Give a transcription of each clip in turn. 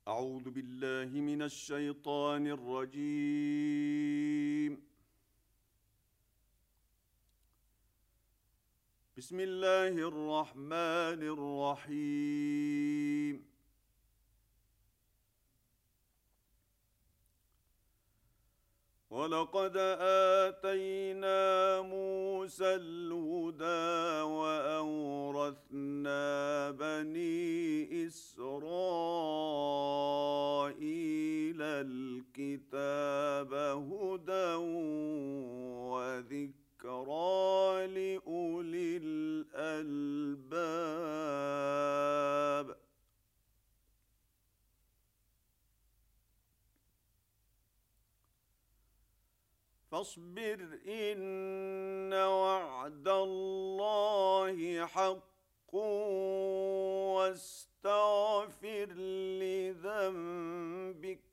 أعوذ بالله من الشيطان الرجيم. بسم الله الرحمن الرحيم. ولقد آتينا موسى الهدى وأورثنا بني إسرائيل الكتاب هدى وذكرى لأولي الألباب. فاصبر إن وعد الله حق واستغفر لذنبك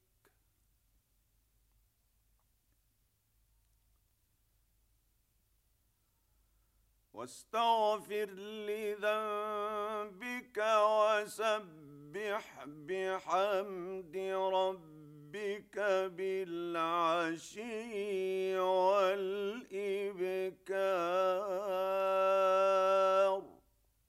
وسبح بحمد ربك بالعشي والإبكار.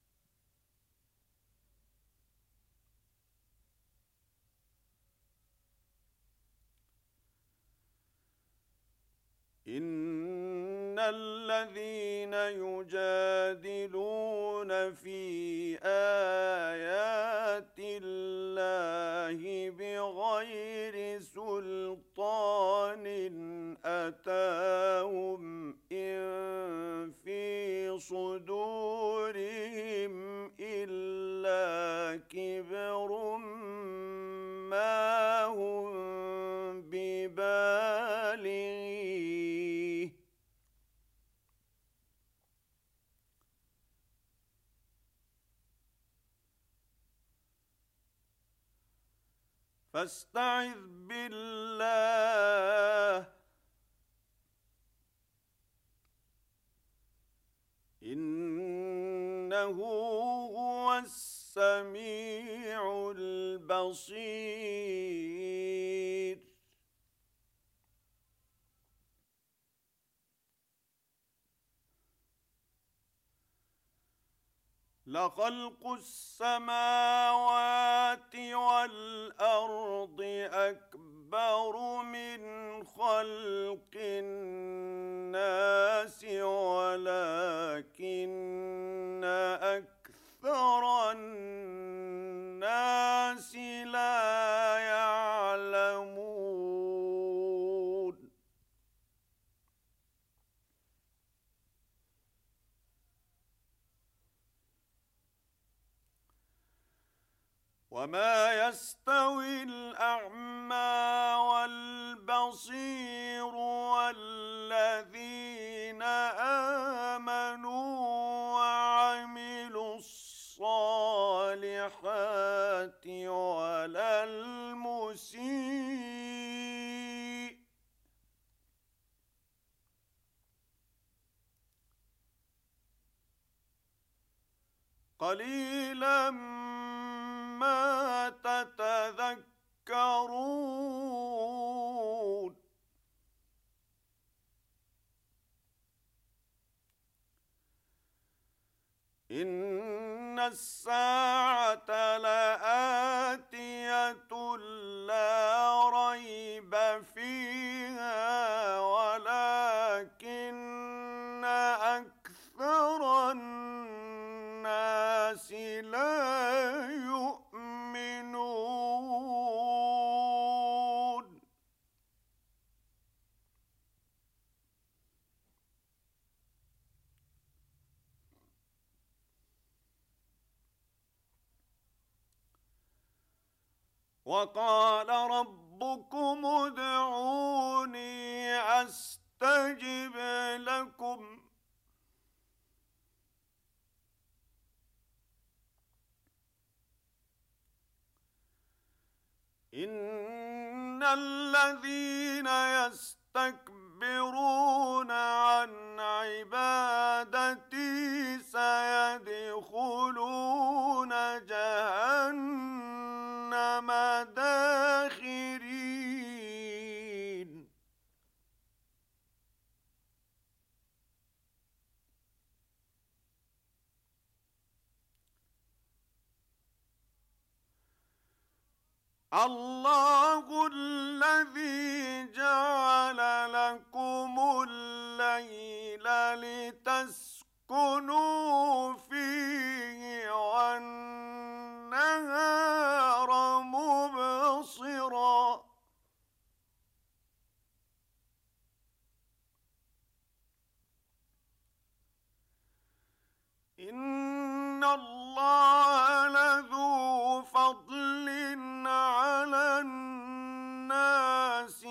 إن الذين يجادلون في آيات الله بغير سلطان أتاهم إن في صدورهم إلا كبر ما هم ببالغيه فاستعذ بالله إنه هو السميع البصير. لخلق السماوات والأرض أكبر من خلق الناس ولكن أكثر الناس لا يعلمون. وما يستوي الأعمى والبصير والذين آمنوا وعملوا الصالحات ولا المسيء قليلا ما تتذكرون. إن الساعة لآتية لا ريب فيها ولكن أكثر الناس لا يؤمنون. وقال ربكم ادعوني أستجب لكم إن الذين يستكبرون عن عبادتي سيدخلون جهنم داخرين. الله الذي جعل لكم الليل لتسكنوا فيه والنهار مبصرا. إن الله لذو فضل على الناس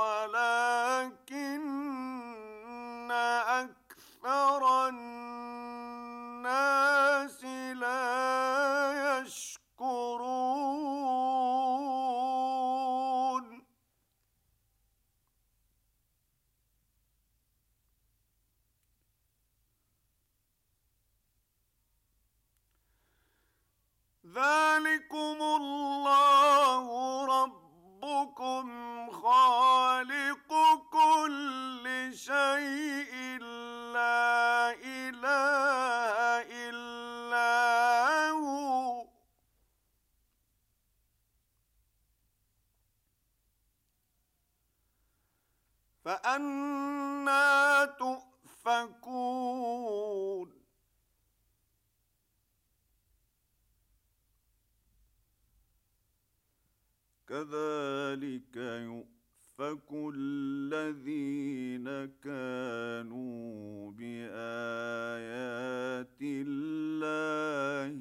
ولكن أكثر الناس لا يشكرون. ذلكم الله ربكم خالق كل شيء لا إله إلا هو. فأنى تؤفكون. كذلك يؤفك الذين كانوا بآيات الله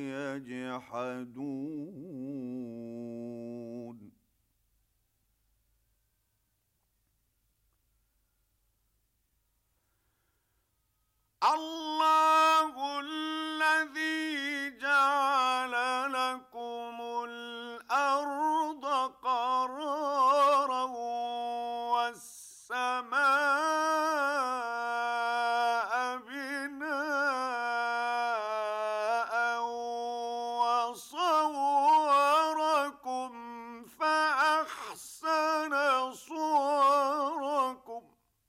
يجحدون. الله الذي جعل لكم الأرض قرارا والسماء بناء وصوركم فأحسن صوركم.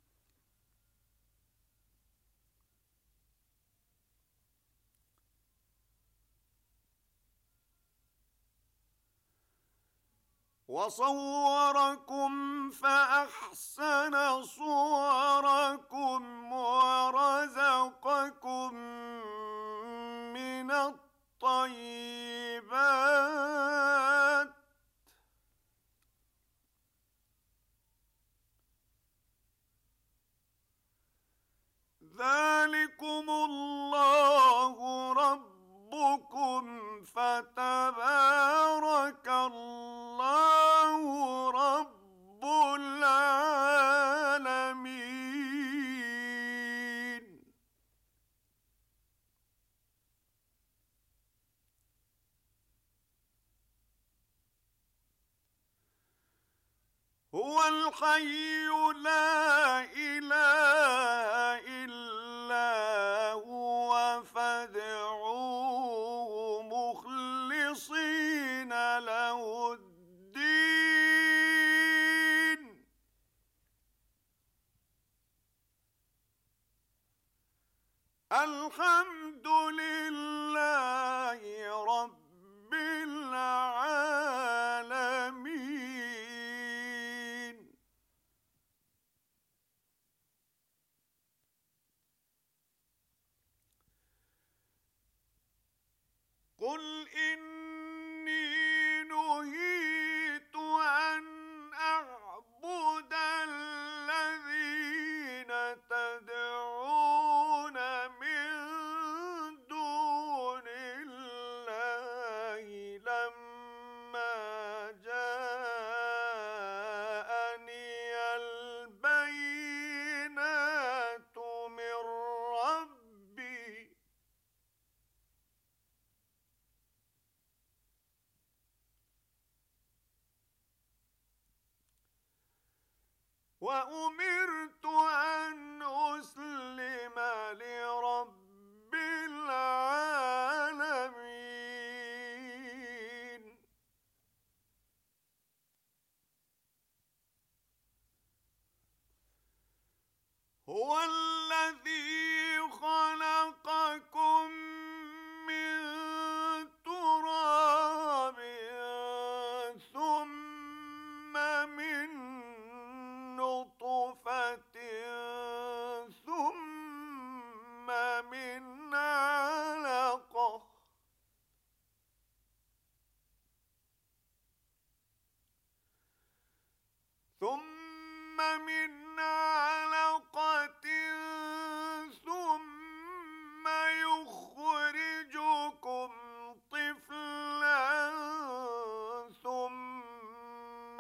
فأحسن صوركم ورزقكم من الطيبات. ذلكم الله ربكم فتبارك الله رب العالمين. هو الحي لا إله إلا هو فادعوه مخلصين له الدين. الحمد لله رب العالمين. قل إني نهيت أن أعبد الذين تدعون من دون الله لما جاءني البينات من ربي. وأمرت أن أسلم لرب العالمين. هو الذي خلقكم من تراب ثم من نطفة ثم من علقة ثم من علقة ثم يخرجكم طفلا ثم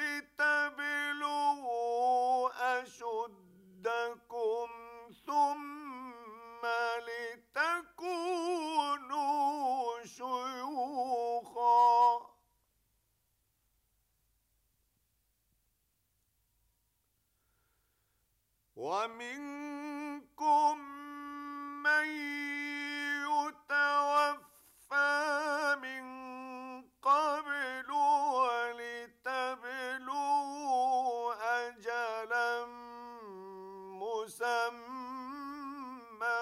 لتبلغوا أشدكم ثم لتكونوا شيوخا ومنكم من يتوفى من قبل ولتبلغوا أجلا مسمى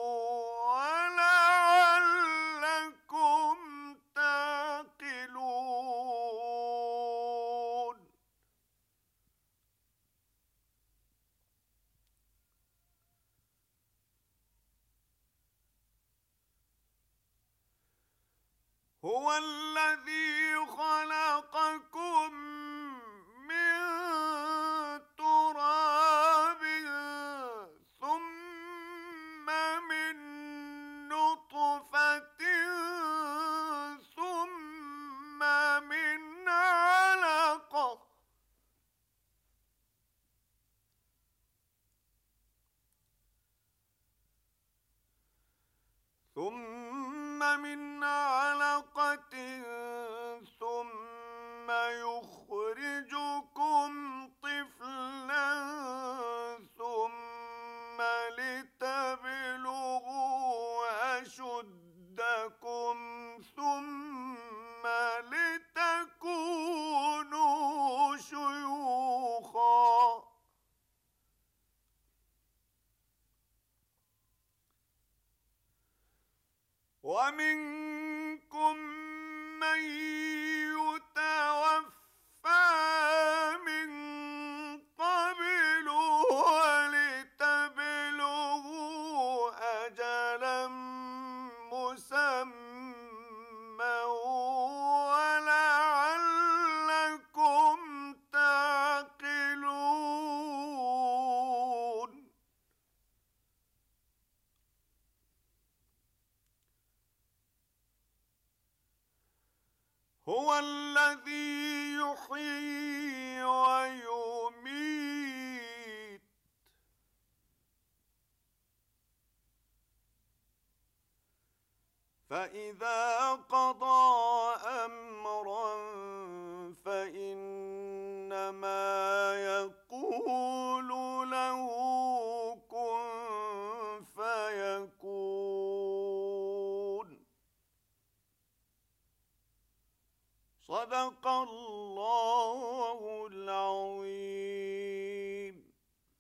ولعلكم تعقلون هو الذي خلقكم من تراب ثم من نطفة ثم من علقة ثم يخرجكم طفلا ثم لتبلغوا أشدكم ثم لتكونوا شيوخا ومنكم من يتوفى من قبل ولتبلغوا أجلا مسمى ولعلكم تعقلون هو الذي يحيي ويميت فإذا قضى